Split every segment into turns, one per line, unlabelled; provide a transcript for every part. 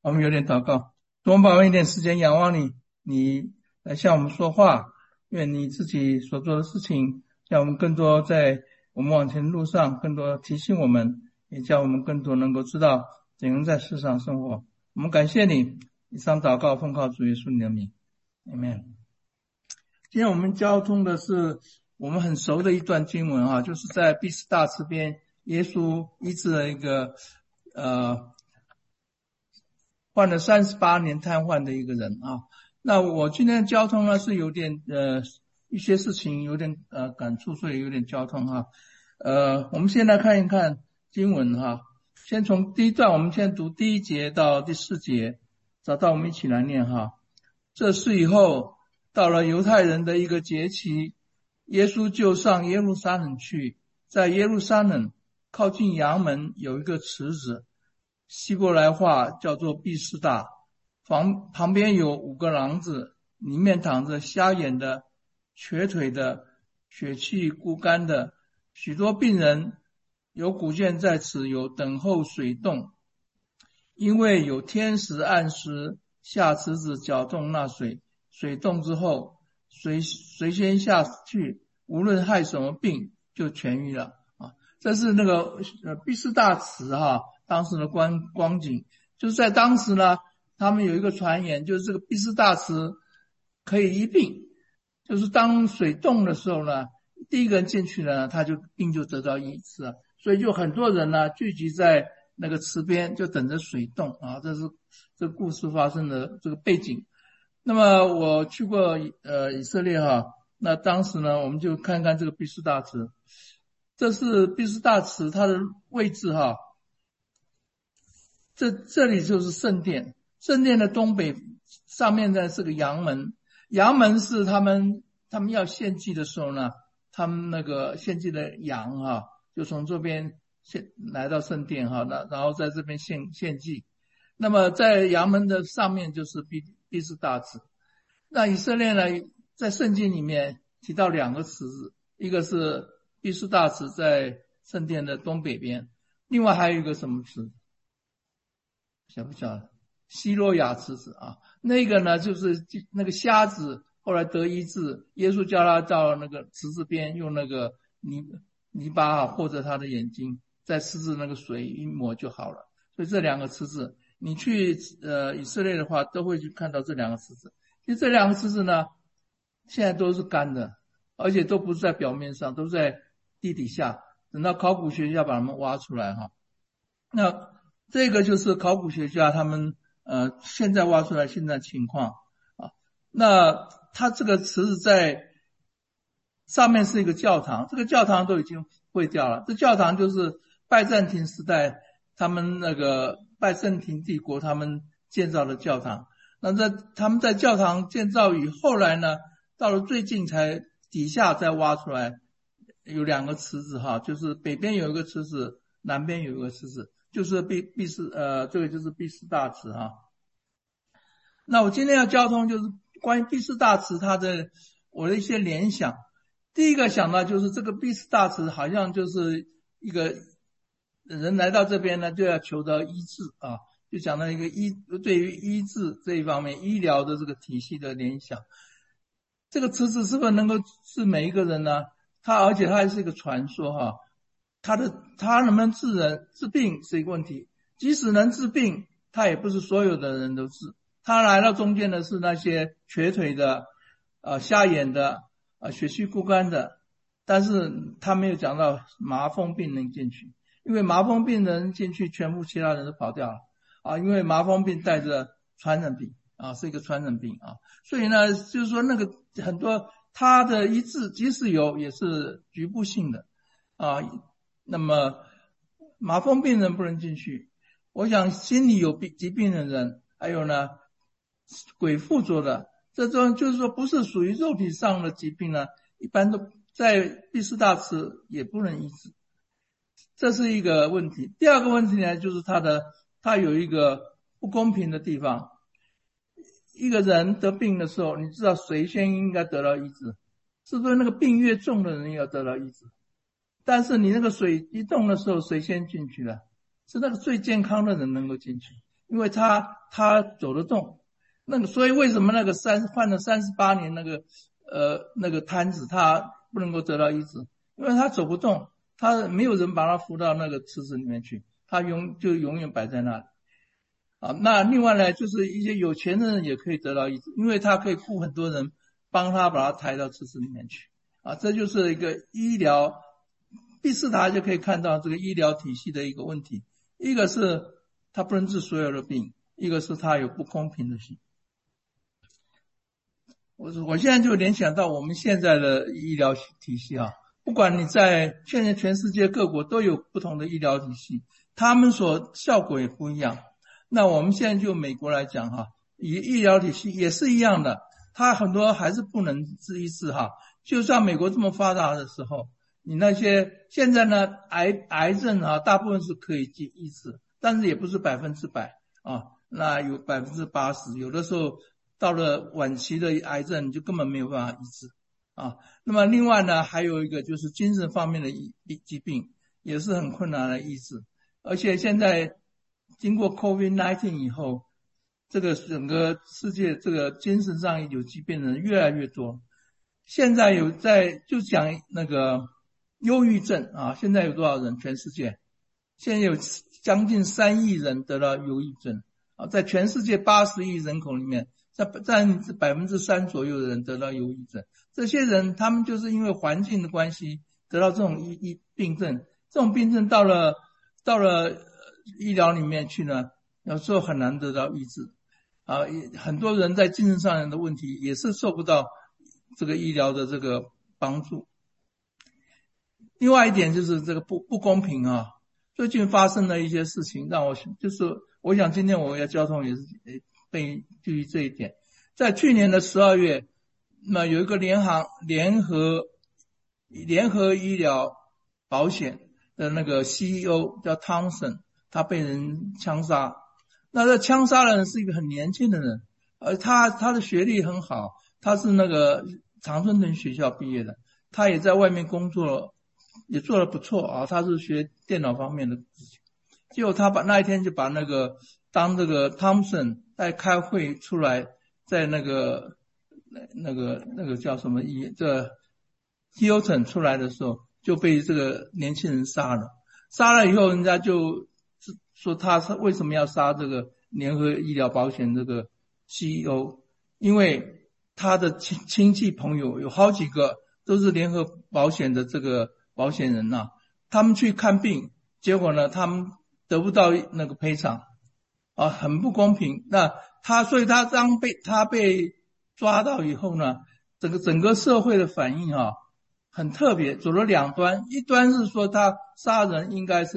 我们有点祷告，多把握一点时间仰望你，你来向我们说话，愿你自己所做的事情，叫我们更多在我们往前的路上，更多提醒我们，也叫我们更多能够知道怎样在世上生活。我们感谢你，以上祷告奉靠主耶稣你的名 ，Amen。今天我们交通的是我们很熟的一段经文啊，就是在毕士大池边，耶稣医治了一个患了38年瘫痪的一个人啊。那我今天的交通呢是有点一些事情有点感触，所以有点交通哈。我们先来看一看经文哈。先从第一段，我们先读第1节到第4节，找到我们一起来念哈。这事以后，到了犹太人的一个节期，耶稣就上耶路撒冷去，在耶路撒冷靠近阳门有一个池子，希伯来话叫做毕士大，旁边有5个廊子，里面躺着瞎眼的、瘸腿的、血气枯干的，许多病人，有古卷在此有等候水动，因为有天使按时下池子搅动那水，水动之后，水先下去，无论害什么病就痊愈了啊。这是那个毕士大池哈，当时的光景，就是在当时呢，他们有一个传言，就是这个毕士大池可以医病，就是当水动的时候呢，第一个人进去了，他就病就得到医治了，所以就很多人呢聚集在那个池边，就等着水动啊。这是这个故事发生的这个背景。那么我去过以色列哈，那当时呢，我们就看看这个毕士大池。这是毕士大池它的位置哈，这里就是圣殿，圣殿的东北上面呢是个阳门，阳门是他们要献祭的时候呢，他们那个献祭的羊哈，就从这边来到圣殿哈，然后在这边献祭。那么在阳门的上面就是毕士大池。那以色列呢，在圣经里面提到2个池子，一个是毕士大池在圣殿的东北边，另外还有一个什么池？晓不晓得？希罗亚池子啊，那个呢就是那个瞎子后来得医治，耶稣叫他到那个池子边，用那个泥巴或者他的眼睛，再施治那个水一抹就好了。所以这2个池子，你去以色列的话，都会去看到这2个池子。其实这2个池子呢，现在都是干的，而且都不是在表面上，都在地底下，等到考古学家把它们挖出来哈。那这个就是考古学家他们现在挖出来现在情况啊。那它这个池子在上面是一个教堂，这个教堂都已经毁掉了。这教堂就是拜占庭时代他们那个拜占庭帝国他们建造的教堂。那他们在教堂建造以后来呢，到了最近才底下再挖出来有2个池子哈，就是北边有一个池子，南边有一个池子，就是这个就是毕士大池哈。那我今天要交通就是关于毕士大池我的一些联想。第一个想到就是这个毕士大池好像就是一个人来到这边呢，就要求得医治啊，就讲到一个对于医治这一方面医疗的这个体系的联想。这个池子是不是能够治每一个人呢？而且它还是一个传说哈，他能不能治病是一个问题，即使能治病，他也不是所有的人都治。他来到中间的是那些瘸腿的、瞎眼的、血气枯干的，但是他没有讲到麻风病人进去，因为麻风病人进去，全部其他人都跑掉了啊，因为麻风病带着传染病啊，是一个传染病啊，所以呢，就是说那个很多他的医治即使有，也是局部性的啊。那么麻风病人不能进去，我想心理有疾病的人，还有呢鬼附着的，这种就是说不是属于肉体上的疾病呢，一般都在毕士大池也不能医治，这是一个问题。第二个问题呢，就是他有一个不公平的地方。一个人得病的时候，你知道谁先应该得到医治？是不是那个病越重的人要得到医治？但是你那个水一动的时候，谁先进去了？是那个最健康的人能够进去。 因为他走得动。所以为什么患了38年那个瘫子他不能够得到医治？因为他走不动，他没有人把他扶到那个池子里面去，他就永远摆在那里。那另外呢，就是一些有钱的人也可以得到医治，因为他可以雇很多人帮他把他抬到池子里面去。这就是一个医疗，第四台就可以看到这个医疗体系的一个问题，一个是他不能治所有的病，一个是他有不公平的性。我现在就联想到我们现在的医疗体系不管你在现在全世界各国都有不同的医疗体系，他们所效果也不一样。那我们现在就美国来讲医疗体系也是一样的，它很多还是不能医治就像美国这么发达的时候，你那些现在呢癌症大部分是可以医治，但是也不是100%那有80%，有的时候到了晚期的癌症就根本没有办法医治那么另外呢，还有一个就是精神方面的疾病也是很困难的医治，而且现在经过 COVID-19 以后，这个整个世界这个精神上有疾病的人越来越多。现在就讲那个忧郁症现在有多少人？全世界现在有将近3亿人得到忧郁症在全世界80亿人口里面，占3%左右的人得到忧郁症。这些人他们就是因为环境的关系得到这种病症，这种病症到了医疗里面去呢，有时候很难得到医治很多人在精神上的问题也是受不到这个医疗的这个帮助。另外一点就是这个不公平最近发生的一些事情让我想今天我要交通也是被基于这一点。在去年的12月，那有一个联合医疗保险的那个 CEO 叫 Thompson， 他被人枪杀。那这枪杀的人是一个很年轻的人，他的学历很好，他是那个常春藤学校毕业的，他也在外面工作，也做得不错他是学电脑方面的事情。结果他那一天就把当这个 Thompson 在开会出来，在那个叫什么这 Hilton 出来的时候，就被这个年轻人杀了。杀了以后，人家就说他为什么要杀这个联合医疗保险这个 CEO， 因为他的亲戚朋友有好几个都是联合保险的这个保险人他们去看病，结果呢他们得不到那个赔偿很不公平。所以他被抓到以后呢，整个社会的反应很特别，走了两端。一端是说他杀人应该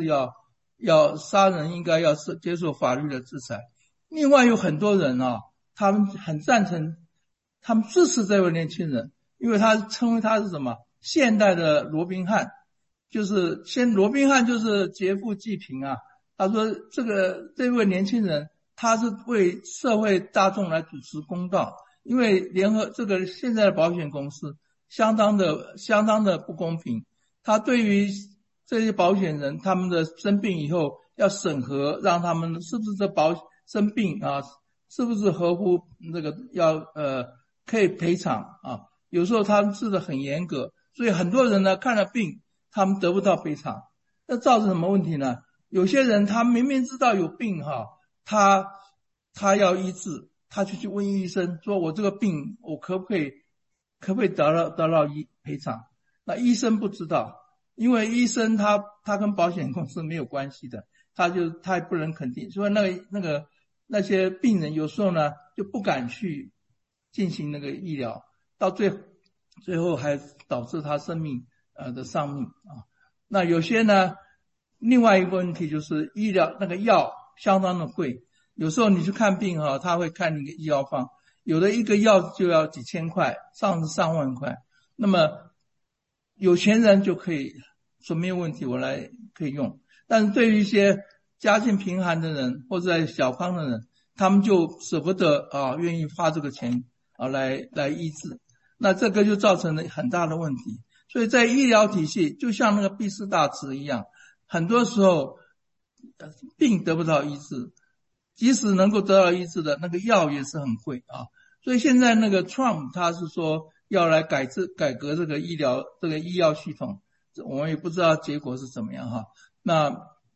要接受法律的制裁，另外有很多人他们很赞成，他们支持这位年轻人，因为他称为他是什么现代的罗宾汉，就是罗宾汉就是劫富济贫他说这位年轻人他是为社会大众来主持公道，因为这个现在的保险公司相当的不公平，他对于这些保险人他们的生病以后要审核，让他们是不是生病是不是合乎那个可以赔偿有时候他们治得很严格，所以很多人呢看了病他们得不到赔偿。那造成什么问题呢？有些人他明明知道有病他要医治，他就去问医生说我这个病我可不可以得到赔偿？那医生不知道，因为医生他跟保险公司没有关系的，他也不能肯定，所以那些病人有时候呢就不敢去进行那个医疗，到最后还导致他生命的丧命那有些呢，另外一个问题就是医疗那个药相当的贵，有时候你去看病他会看你个医药方，有的一个药就要几千块，上万块。那么有钱人就可以说没有问题，我可以用。但是对于一些家境贫寒的人或者小康的人，他们就舍不得愿意花这个钱来医治，那这个就造成了很大的问题。所以在医疗体系就像那个毕士大池一样，很多时候病得不到医治， 即使能够得到医治的那个药也是很贵啊。所以现在那个 Trump 他是说要来改革这个医药系统，我们也不知道结果是怎么样哈。那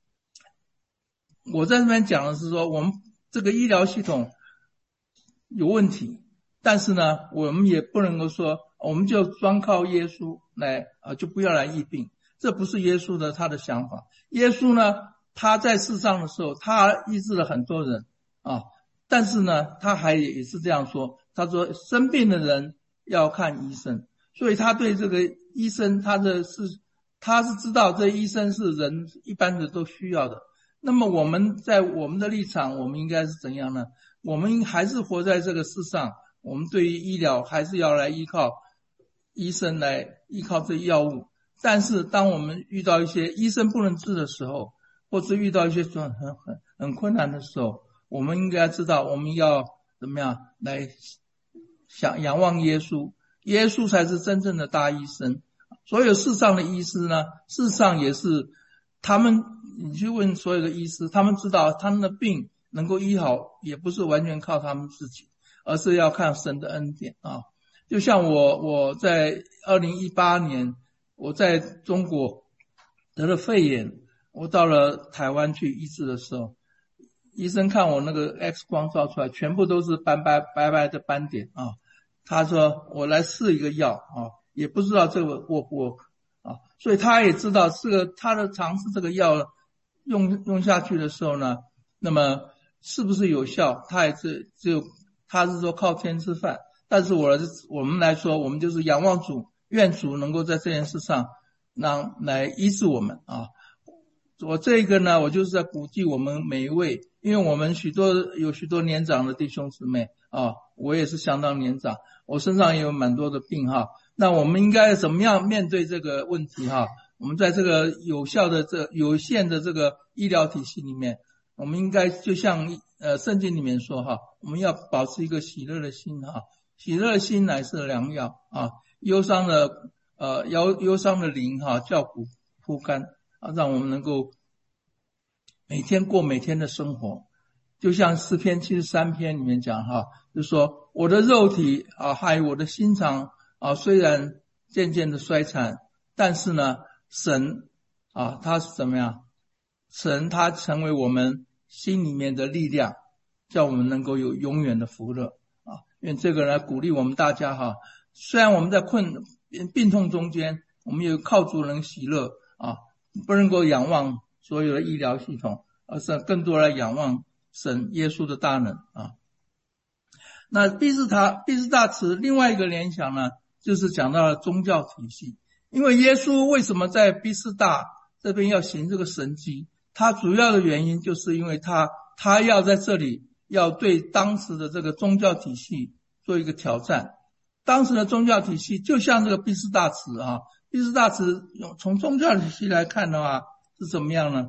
我在这边讲的是说，我们这个医疗系统有问题，但是呢，我们也不能够说我们就专靠耶稣来就不要来医病，这不是耶稣他的想法。耶稣呢，他在世上的时候，他医治了很多人啊。但是呢，他也是这样说，他说生病的人要看医生，所以他对这个医生他是知道这医生是人一般的都需要的。那么我们在我们的立场，我们应该是怎样呢？我们还是活在这个世上，我们对于医疗还是要来依靠医生，来依靠这药物。但是当我们遇到一些医生不能治的时候，或是遇到一些很困难的时候，我们应该知道我们要怎么样来仰望耶稣，耶稣才是真正的大医生。所有世上的医师呢，事实上也是你去问所有的医师，他们知道他们的病能够医好，也不是完全靠他们自己，而是要看神的恩典啊。就像我在2018年我在中国得了肺炎，我到了台湾去医治的时候，医生看我那个 X 光照出来全部都是白白的斑点啊。他说我来试一个药啊，也不知道这个 work 不 work 啊，所以他也知道他的尝试这个药用下去的时候呢，那么是不是有效，他是说靠天吃饭。但是我们来说，我们就是仰望主，愿主能够在这件事上来医治我们啊。我这个呢，我就是在鼓励我们每一位，因为我们有许多年长的弟兄姊妹啊，我也是相当年长，我身上也有蛮多的病哈。那我们应该怎么样面对这个问题哈？我们在这个有限的这个医疗体系里面，我们应该就像圣经里面说哈，我们要保持一个喜乐的心哈，喜乐的心乃是良药啊，忧伤的灵哈，叫骨枯干啊，让我们能够每天过每天的生活。就像诗篇73篇里面讲哈，就是说我的肉体还有我的心肠虽然渐渐的衰残，但是呢，神他是怎么样？神他成为我们心里面的力量，叫我们能够有永远的福乐因为这个来鼓励我们大家哈。虽然我们在病痛中间，我们有靠主能喜乐不能够仰望所有的医疗系统，而是更多来仰望神耶稣的大能那毕士大池另外一个联想呢，就是讲到了宗教体系。因为耶稣为什么在毕士大这边要行这个神迹，他主要的原因就是因为他要在这里要对当时的这个宗教体系做一个挑战。当时的宗教体系就像这个毕士大池毕士大池从宗教体系来看的话是怎么样呢？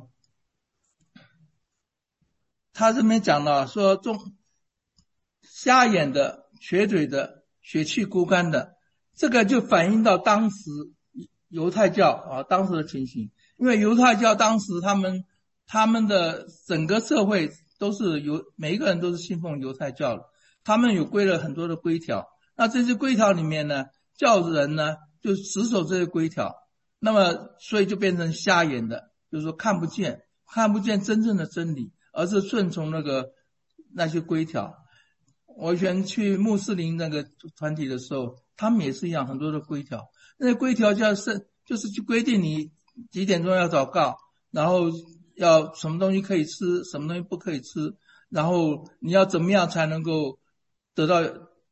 他这边讲了说瞎眼的、瘸腿的、血气枯干的，这个就反映到当时犹太教当时的情形。因为犹太教当时他们的整个社会都是每一个人都是信奉犹太教的，他们有规了很多的规条。那这些规条里面呢，叫人呢就死守这些规条，那么所以就变成瞎眼的，就是说看不见真正的真理，而是顺从那些规条。我以前去穆斯林那个团体的时候，他们也是一样，很多的规条。那些规条就是去规定你几点钟要祷告，然后要什么东西可以吃，什么东西不可以吃，然后你要怎么样才能够得到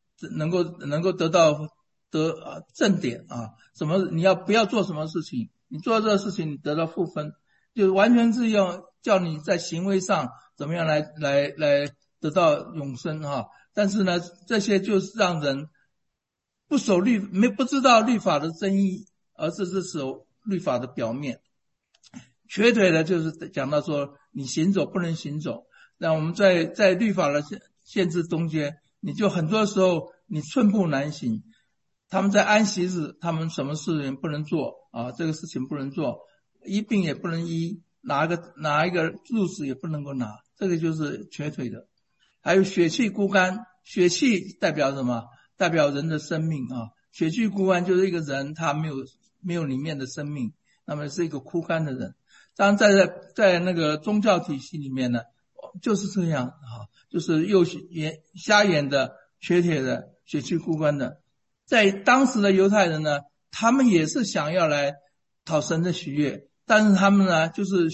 正点你要不要做什么事情，你做这个事情你得到负分，就完全是要叫你在行为上怎么样来得到永生但是呢，这些就是让人不知道律法的真意，而是守律法的表面。瘸腿的就是讲到说你行走不能行走，那我们在律法的限制中间，你就很多时候你寸步难行。他们在安息日，他们什么事情不能做这个事情不能做，医病也不能医，拿一个褥子也不能够拿这个就是瘸腿的。还有血气枯干，血气代表什么？代表人的生命啊。血气枯干就是一个人他没有里面的生命，那么是一个枯干的人。当然在那个宗教体系里面呢，就是这样啊，就是瞎眼的、瘸腿的、血气枯干的。在当时的犹太人呢，他们也是想要来讨神的喜悦，但是他们呢，就是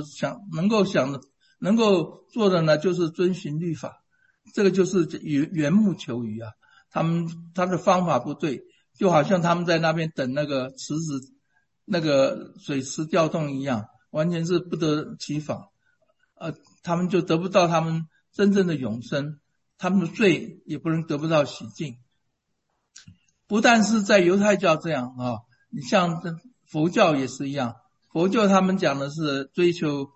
能够做的呢，就是遵循律法。这个就是缘木求鱼啊，他的方法不对，就好像他们在那边等那个池子那个水池调动一样，完全是不得其法。他们就得不到他们真正的永生，他们的罪也不能得不到洗净。不但是在犹太教这样啊，你像佛教也是一样，佛教他们讲的是追求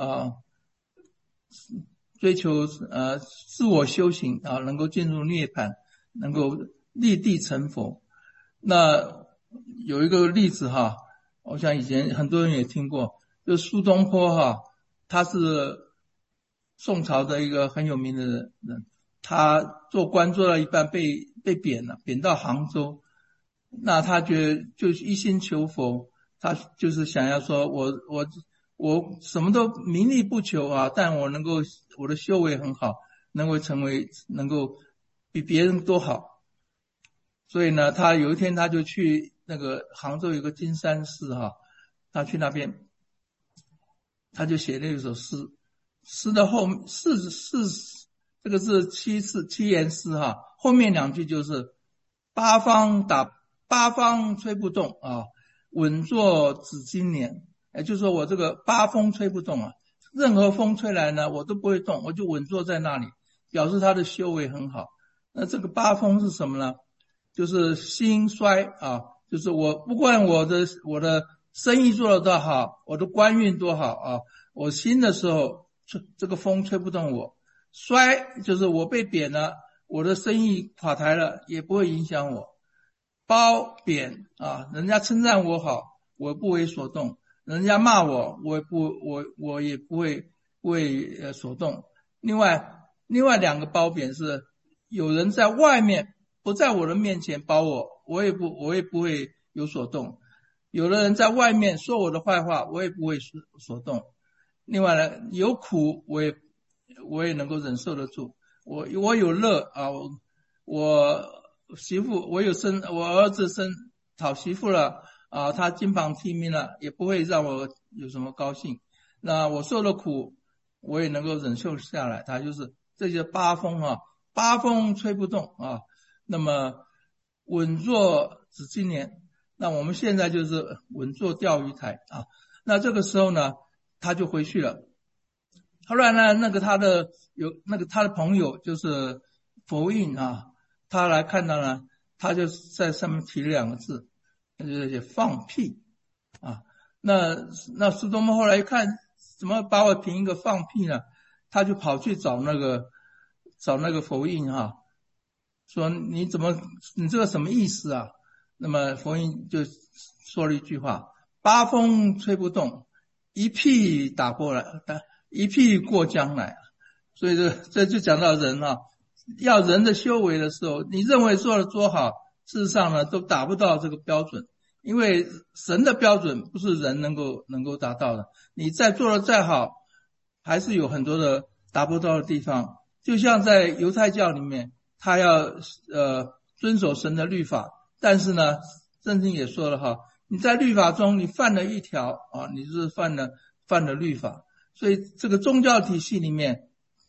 自我修行啊，能够进入涅槃，能够立地成佛。那有一个例子哈，我想以前很多人也听过，就是苏东坡哈，他是宋朝的一个很有名的人，他做官做到一半被贬了，贬到杭州。那他觉得就一心求佛，他就是想要说我什么都名利不求啊，但我的修为很好，能够比别人都好。所以呢，他有一天他就去那个杭州有个金山寺哈，他去那边，他就写了一首诗，诗的这个是七言诗哈，后面两句就是八方吹不动啊，稳坐紫金莲。就是说我这个八风吹不动啊，任何风吹来呢，我都不会动，我就稳坐在那里，表示他的修为很好。那这个八风是什么呢？就是兴衰啊，就是我不管我的生意做得多好，我的官运多好啊，我兴的时候这个风吹不动我，衰就是我被贬了，我的生意垮台了，也不会影响我。褒贬啊，人家称赞我好，我不为所动；人家骂我，我也不会所动。另外两个褒贬是，有人在外面不在我的面前褒我也不会有所动；有的人在外面说我的坏话，我也不会所动。另外呢，有苦我也能够忍受得住。我有乐啊，我儿子讨媳妇了啊，他金榜题名了，也不会让我有什么高兴。那我受的苦，我也能够忍受下来。他就是这些八风啊，八风吹不动啊。那么稳坐紫金莲，那我们现在就是稳坐钓鱼台啊。那这个时候呢，他就回去了。后来呢，他的朋友就是佛印啊，他来看到呢，他就在上面提了两个字，他就写放屁啊。那苏东坡后来一看，怎么把我评一个放屁呢？他就跑去找那个佛印哈，说你这个什么意思啊？那么佛印就说了一句话：八风吹不动，一屁打过来，一屁过江来。所以这就讲到人啊，要人的修为的时候，你认为做的多好，事实上呢都达不到这个标准，因为神的标准不是人能够达到的。你再做的再好，还是有很多的达不到的地方。就像在犹太教里面，他要遵守神的律法，但是呢，圣经也说了哈，你在律法中你犯了一条啊，你就是犯了律法。所以这个宗教体系里面，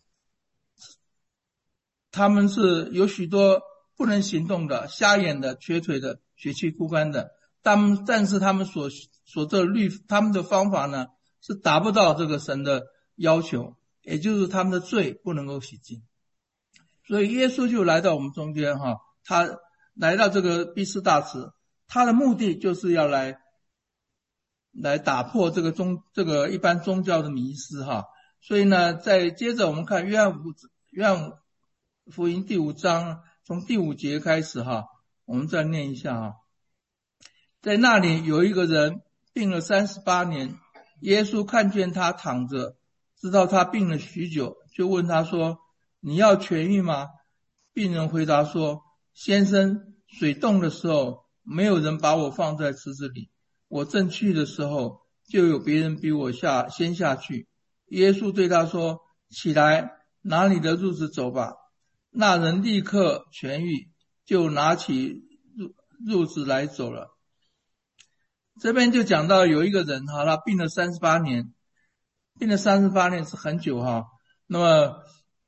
他们是有许多不能行动的、瞎眼的、瘸腿的、血气枯干的，但是他们他们的方法呢，是达不到这个神的要求，也就是他们的罪不能够洗净。所以耶稣就来到我们中间哈，他来到这个毕士大池，他的目的就是要来打破这个一般宗教的迷思哈。所以呢，接着我们看约翰福音第5章，从第5节开始哈，我们再念一下哈。在那里有一个人病了38年，耶稣看见他躺着， 知道他病了许久，就问他说：你要痊愈吗？病人回答说：先生，水动的时候，没有人把我放在池子里，我正去的时候，就有别人比我先下去。耶稣对他说：起来，拿你的褥子走吧。那人立刻痊愈，就拿起褥子来走了。这边就讲到有一个人他病了38年，病了38年是很久那么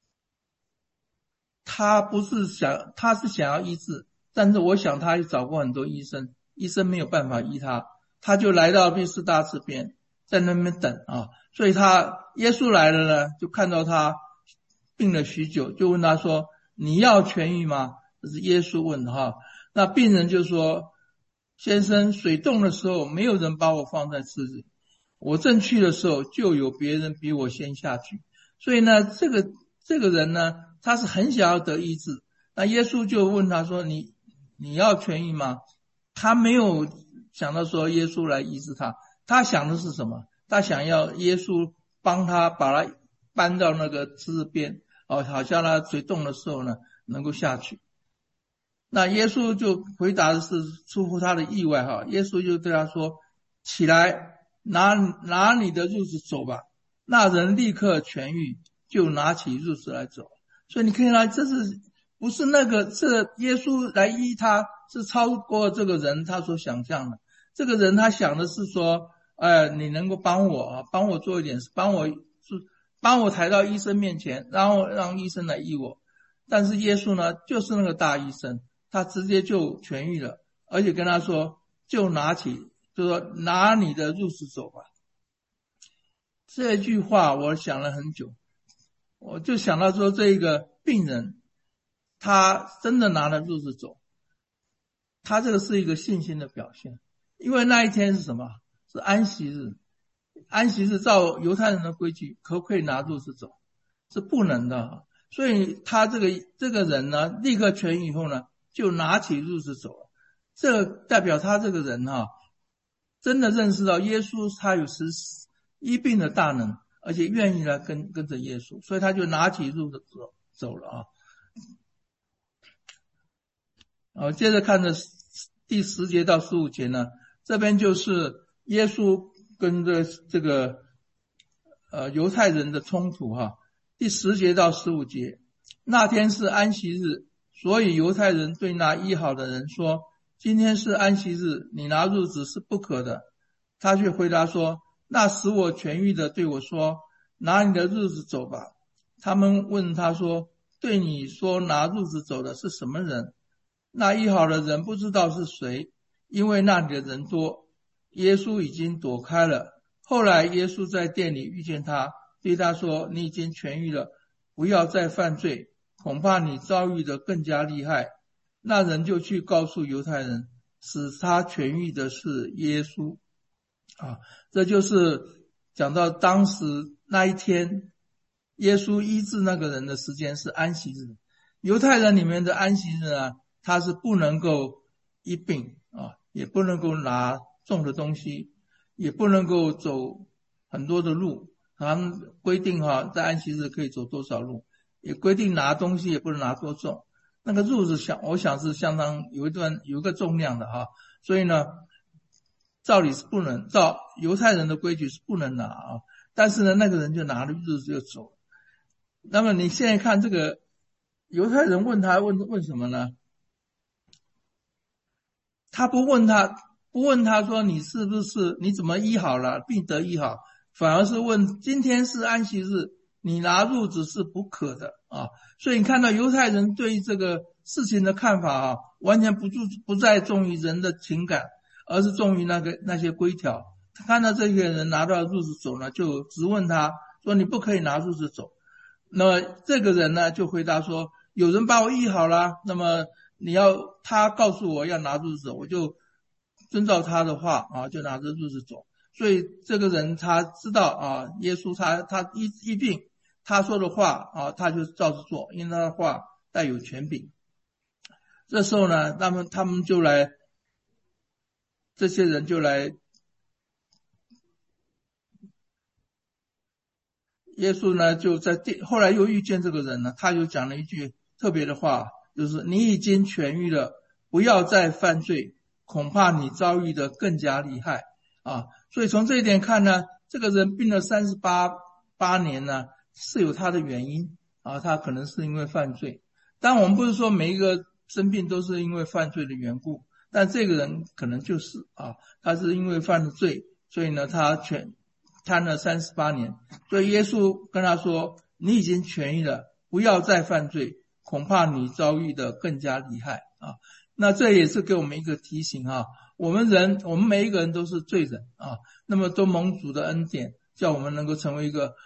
他是想要医治，但是我想他也找过很多医生，医生没有办法医他，他就来到毕士大池边，在那边等所以耶稣来了呢，就看到他病了许久，就问他说：你要痊愈吗？这是耶稣问那病人就说：先生，水动的时候，没有人把我放在池子里，我正去的时候，就有别人比我先下去。所以呢，这个人呢，他是很想要得医治。那耶稣就问他说：你要痊愈吗？他没有想到说耶稣来医治他，他想的是什么？他想要耶稣帮他把他搬到那个池子边好像他水动的时候呢，能够下去。那耶稣就回答的是出乎他的意外耶稣就对他说：起来，拿你的褥子走吧。那人立刻痊愈，就拿起褥子来走。所以你看到这是不是是耶稣来医他，是超过这个人他所想象的。这个人他想的是说你能够帮我做一点事，帮我抬到医生面前，然后让医生来医我。但是耶稣呢，就是那个大医生，他直接就痊愈了，而且跟他说就说拿你的褥子走吧。这句话我想了很久，我就想到说这个病人他真的拿了褥子走，他这个是一个信心的表现。因为那一天是什么？是安息日。安息日照犹太人的规矩，可不可以拿褥子走？是不能的。所以他这个人呢，立刻痊愈以后呢，就拿起褥子走了。这代表他这个人真的认识到耶稣他有施医病的大能，而且愿意来跟着耶稣，所以他就拿起褥子走了接着看着第10节到15节呢，这边就是耶稣跟这个犹太人的冲突第10节到15节，那天是安息日，所以犹太人对那医好的人说：今天是安息日，你拿褥子是不可的。他却回答说：那使我痊愈的对我说：拿你的褥子走吧。他们问他说：对你说拿褥子走的是什么人？那医好的人不知道是谁，因为那里的人多。耶稣已经躲开了。后来耶稣在店里遇见他，对他说：你已经痊愈了，不要再犯罪，恐怕你遭遇的更加厉害。那人就去告诉犹太人，使他痊愈的是耶稣这就是讲到当时那一天耶稣医治那个人的时间是安息日。犹太人里面的安息日他是不能够医病也不能够拿重的东西，也不能够走很多的路。他们规定在安息日可以走多少路，也规定拿东西也不能拿多重。那个褥子我想是相当有一个重量的所以呢，照理是不能，照犹太人的规矩是不能拿但是呢，那个人就拿了褥子就走了。那么你现在看这个犹太人问他问什么呢？他不问他说你是不是你怎么医好了，病得医好，反而是问今天是安息日，你拿褥子是不可的所以你看到犹太人对这个事情的看法完全不再重于人的情感，而是重于那些规条。他看到这些人拿到褥子走呢，就质问他说你不可以拿褥子走。那么这个人呢就回答说有人把我医好了，那么他告诉我要拿褥子走，我就遵照他的话就拿着褥子走。所以这个人他知道耶稣他医病，他说的话他就照着做，因为他的话带有权柄。这时候呢，他们就来，这些人就来耶稣呢就后来又遇见这个人呢，他就讲了一句特别的话，就是你已经痊愈了，不要再犯罪，恐怕你遭遇的更加厉害啊。所以从这一点看呢，这个人病了38年呢，是有他的原因啊，他可能是因为犯罪。但我们不是说每一个生病都是因为犯罪的缘故，但这个人可能就是啊，他是因为犯了罪，所以呢他瘫了38年，所以耶稣跟他说，你已经痊愈了，不要再犯罪，恐怕你遭遇的更加厉害啊。那这也是给我们一个提醒啊，我们每一个人都是罪人啊，那么都蒙主的恩典，叫我们能够成为一个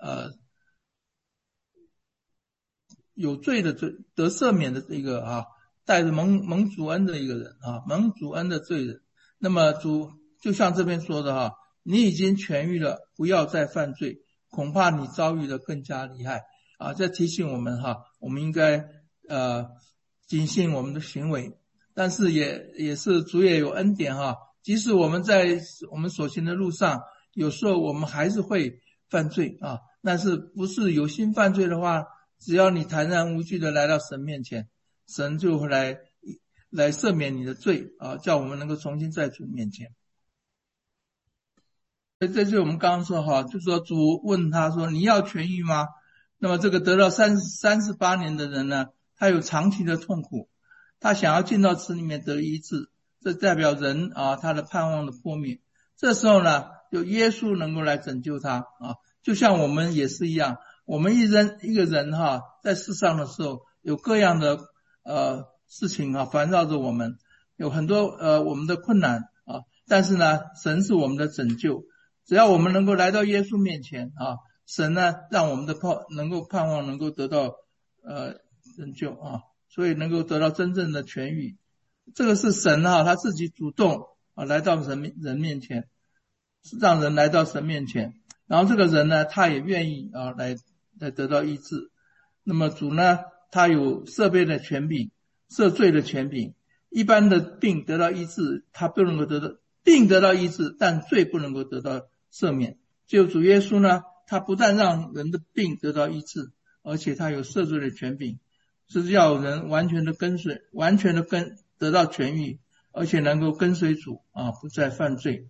有罪的得赦免的一个啊，带着蒙主恩的一个人啊，蒙主恩的罪人。那么主就像这边说的哈，你已经痊愈了，不要再犯罪，恐怕你遭遇的更加厉害啊。这提醒我们哈，我们应该谨慎我们的行为，但是也是主也有恩典哈。即使我们在我们所行的路上，有时候我们还是会犯罪啊，但是不是有心犯罪的话，只要你坦然无惧的来到神面前，神就会来赦免你的罪啊，叫我们能够重新在主面前。这就是我们刚刚说哈，就说主问他说你要痊愈吗？那么这个得到38年的人呢，他有长期的痛苦，他想要进到池里面得医治，这代表人啊他的盼望的破灭。这时候呢，有耶稣能够来拯救他啊，就像我们也是一样，我们一个人哈，在世上的时候有各样的事情啊烦扰着我们，有很多我们的困难啊，但是呢，神是我们的拯救。只要我们能够来到耶稣面前啊，神呢让我们的盼望能够得到拯救啊，所以能够得到真正的痊愈。这个是神啊他自己主动啊来到人面前，让人来到神面前，然后这个人呢他也愿意啊来得到医治。那么主呢他有赦罪的权柄，赦罪的权柄。一般的病得到医治，他不能够病得到医治，但罪不能够得到赦免。就主耶稣呢，他不但让人的病得到医治，而且他有赦罪的权柄，是要人完全的得到痊愈，而且能够跟随主啊，不再犯罪。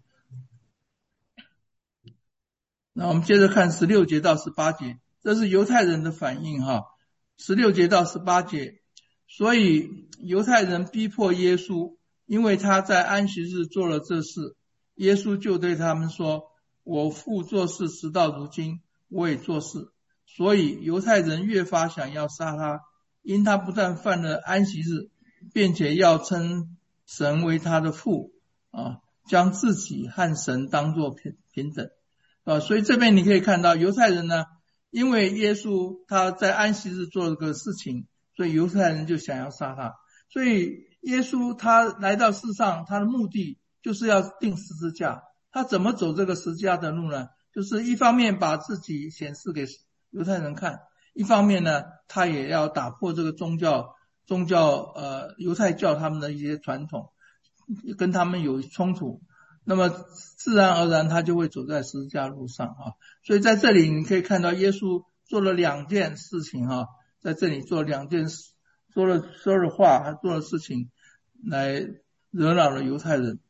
那我们接着看16节到18节，这是犹太人的反应哈。16节到18节，所以犹太人逼迫耶稣，因为他在安息日做了这事。耶稣就对他们说，我父做事直到如今，我也做事。所以犹太人越发想要杀他，因他不但犯了安息日，并且要称神为他的父啊，将自己和神当作平等啊。所以这边你可以看到犹太人呢，因为耶稣他在安息日做了个事情，所以犹太人就想要杀他。所以耶稣他来到世上，他的目的就是要钉十字架。他怎么走这个十字架的路呢？就是一方面把自己显示给犹太人看，一方面呢，他也要打破这个宗教犹太教他们的一些传统，跟他们有冲突。那么自然而然他就会走在十字架路上啊。所以在这里你可以看到耶稣做了2件事情啊，在这里做2件事，说了话，还做了事情来惹恼了犹太人。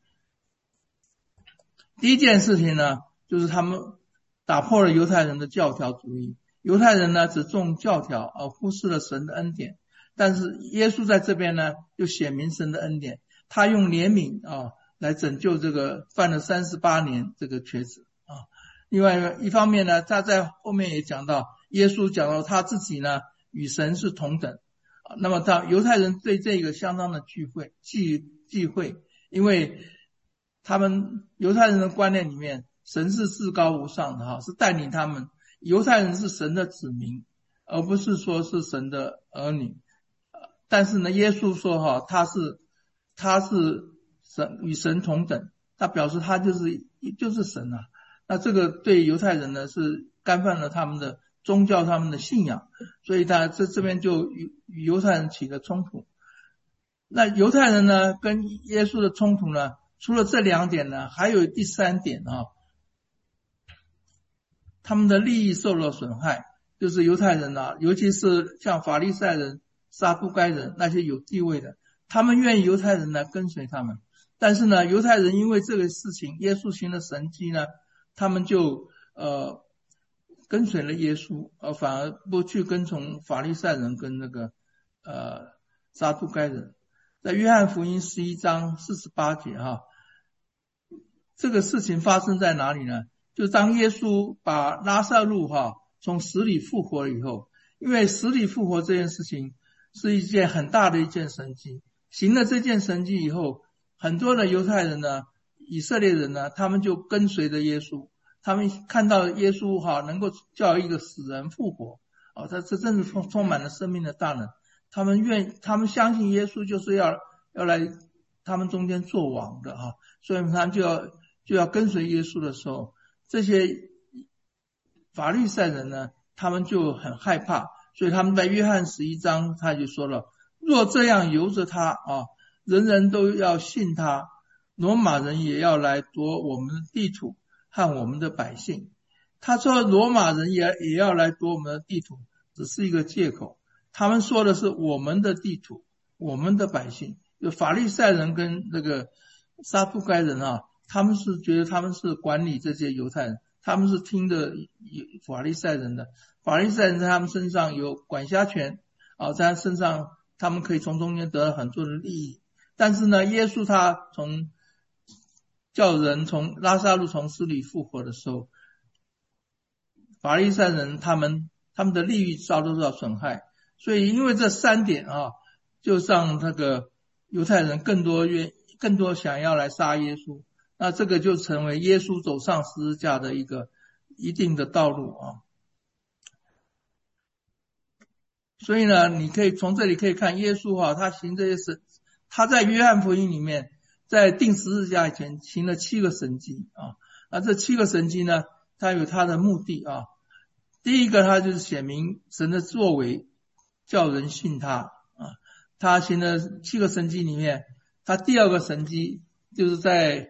第一件事情呢，就是他们打破了犹太人的教条主义。犹太人呢只重教条而忽视了神的恩典，但是耶稣在这边呢就显明神的恩典，他用怜悯啊来拯救这个犯了38年这个瘸子啊。另外一方面呢，他在后面也讲到，耶稣讲到他自己呢与神是同等。那么犹太人对这个相当的忌讳，因为他们犹太人的观念里面，神是至高无上的哈，是带领他们。犹太人是神的子民，而不是说是神的儿女。但是呢，耶稣说哈，他是神与神同等，他表示他就是神啊。那这个对犹太人呢是干犯了他们的宗教，他们的信仰，所以他这边就与犹太人起了冲突。那犹太人呢跟耶稣的冲突呢，除了这2点呢，还有第3点啊。 他们的利益受了损害，就是犹太人啊，尤其是像法利赛人、撒都该人那些有地位的，他们愿意犹太人来跟随他们。但是呢，犹太人因为这个事情，耶稣行的神迹呢，他们就跟随了耶稣，反而不去跟从法利赛人跟那个撒都该人。在约翰福音11章48节这个事情发生在哪里呢？就当耶稣把拉撒路从死里复活了以后，因为死里复活这件事情是一件很大的一件神迹，行了这件神迹以后，很多的犹太人呢、以色列人呢，他们就跟随着耶稣，他们看到耶稣能够叫一个死人复活，这真是充满了生命的大能。他们相信耶稣就是要来他们中间做王的所以他们就要跟随耶稣的时候，这些法利赛人呢，他们就很害怕，所以他们在约翰11章他就说了，若这样由着他人人都要信他，罗马人也要来夺我们的地土和我们的百姓。他说罗马人也要来夺我们的地土，只是一个借口。他们说的是我们的地土，我们的百姓。就法利赛人跟那个撒都该人他们是觉得他们是管理这些犹太人，他们是听着法利赛人的，法利赛人在他们身上有管辖权在他身上他们可以从中间得到很多的利益。但是呢，耶稣他叫人从拉撒路从死里复活的时候，法利赛人他们的利益遭到损害，所以因为这3点就让那个犹太人更多想要来杀耶稣，那这个就成为耶稣走上十字架的一个一定的道路所以呢，你可以从这里可以看耶稣他行这些神，他在约翰福音里面在钉十字架以前行了7个神迹那这7个神迹呢，他有他的目的第一个他就是显明神的作为，叫人信他他行了7个神迹里面，他第2个神迹就是在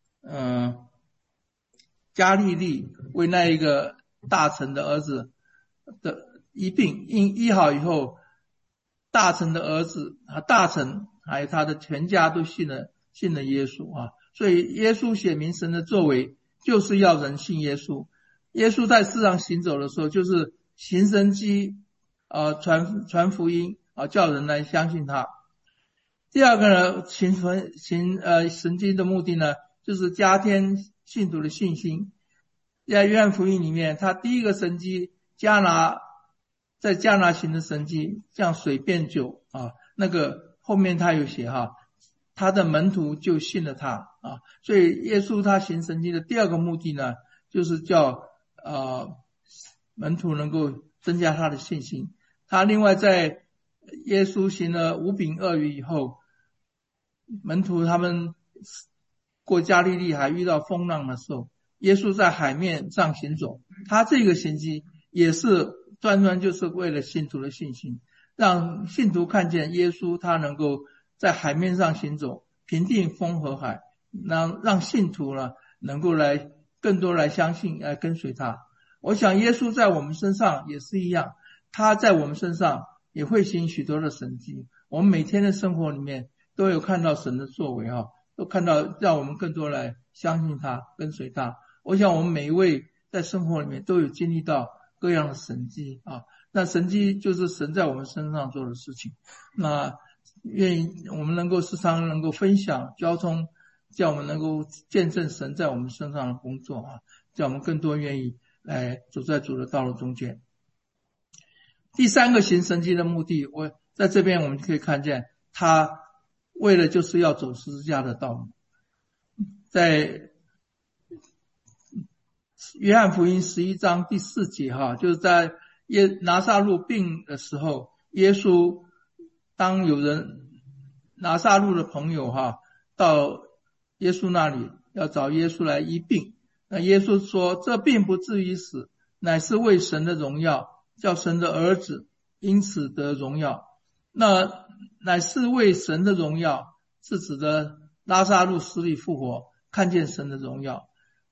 加利利为那一个大臣的儿子的医病医好以后，大臣的儿子大臣还有他的全家都信了耶稣所以耶稣显明神的作为，就是要人信耶稣。耶稣在世上行走的时候，就是行神迹传福音叫人来相信他。第2个呢，行神迹的目的呢，就是加添信徒的信心。在约翰福音里面，他第1个神迹在迦拿行的神迹，像水变酒那个后面他有写他的门徒就信了他所以耶稣他行神迹的第2个目的呢，就是叫门徒能够增加他的信心。他另外在耶稣行了5饼2鱼以后，门徒他们过加利利海遇到风浪的时候，耶稣在海面上行走，他这个行迹也是专就是为了信徒的信心，让信徒看见耶稣他能够在海面上行走，平定风和海，让信徒呢能够更多来相信，来跟随他。我想耶稣在我们身上也是一样，他在我们身上也会行许多的神迹，我们每天的生活里面都有看到神的作为都看到让我们更多来相信他，跟随他。我想我们每一位在生活里面都有经历到各样的神迹那神迹就是神在我们身上做的事情。那愿意我们能够时常能够分享交通，叫我们能够见证神在我们身上的工作叫我们更多愿意来走在主的道路中间。第3个行神迹的目的，我在这边我们可以看见他为了就是要走十字架的道路。在约翰福音11章第4节就是在拿撒路病的时候，耶稣当有人拿撒路的朋友到耶稣那里要找耶稣来医病，那耶稣说这病不至于死，乃是为神的荣耀，叫神的儿子因此得荣耀。那乃是为神的荣耀是指的拉撒路死里复活，看见神的荣耀。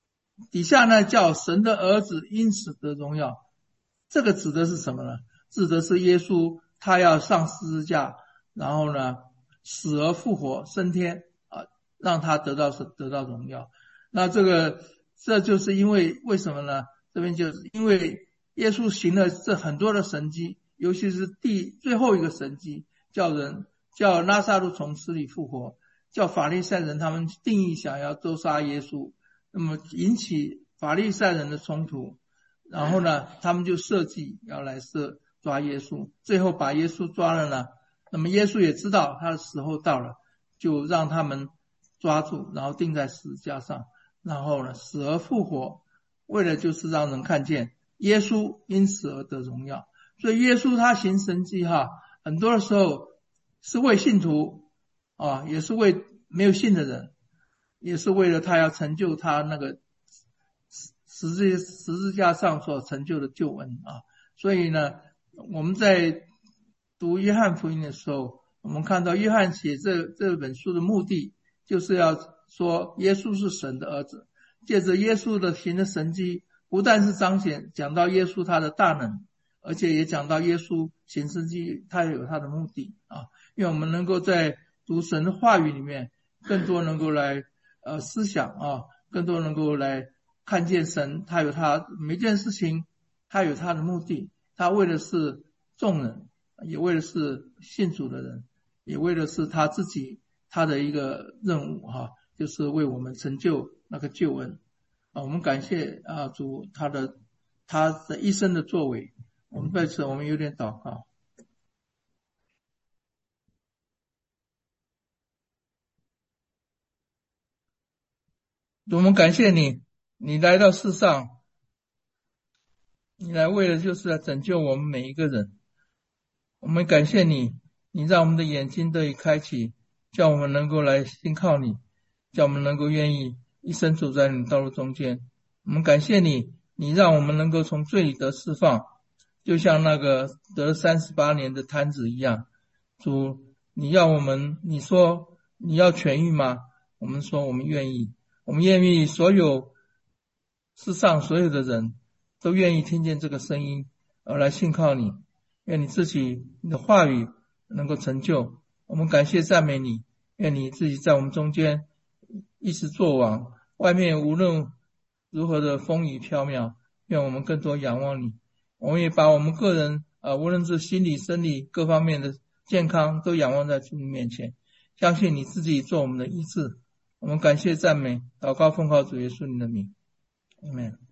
底下呢叫神的儿子因此得荣耀，这个指的是什么呢？指的是耶稣他要上十字架，然后呢死而复活升天啊，让他得到荣耀。那这就是因为什么呢？这边就是因为耶稣行了这很多的神迹，尤其是最后一个神迹，叫拉撒路从死里复活，叫法利赛人他们定义想要都杀耶稣，那么引起法利赛人的冲突，然后呢他们就设计要来抓耶稣，最后把耶稣抓了呢，那么耶稣也知道他的时候到了，就让他们抓住，然后钉在十字架上，然后呢死而复活，为了就是让人看见耶稣因此而得荣耀。所以耶稣他行神迹很多的时候是为信徒也是为没有信的人，也是为了他要成就他那个十字架上所成就的救恩所以呢我们在读约翰福音的时候，我们看到约翰写这本书的目的就是要说耶稣是神的儿子，借着耶稣的行的神迹，不但是讲到耶稣他的大能，而且也讲到耶稣行神迹他有他的目的因为我们能够在读神的话语里面更多能够来思想更多能够来看见神他有他每件事情他有他的目的，他为的是众人，也为的是信主的人，也为的是他自己他的一个任务就是为我们成就那个救恩我们感谢主他的一生的作为。我们在此我们有点祷告。我们感谢你，你来到世上，你来为了就是来拯救我们每一个人。我们感谢你，你让我们的眼睛得以开启，叫我们能够来信靠你，叫我们能够愿意一生走在你道路中间。我们感谢你，你让我们能够从罪里得释放，就像那个得了38年的瘫子一样。主，你说你要痊愈吗？我们说我们愿意，我们愿意所有世上所有的人都愿意听见这个声音而来信靠你，愿你的话语能够成就。我们感谢赞美你，愿你自己在我们中间一直作王，外面无论如何的风雨飘渺，愿我们更多仰望你。我们也把我们个人无论是心理生理各方面的健康都仰望在主你面前，相信你自己做我们的医治。我们感谢赞美祷告奉靠主耶稣你的名，阿们。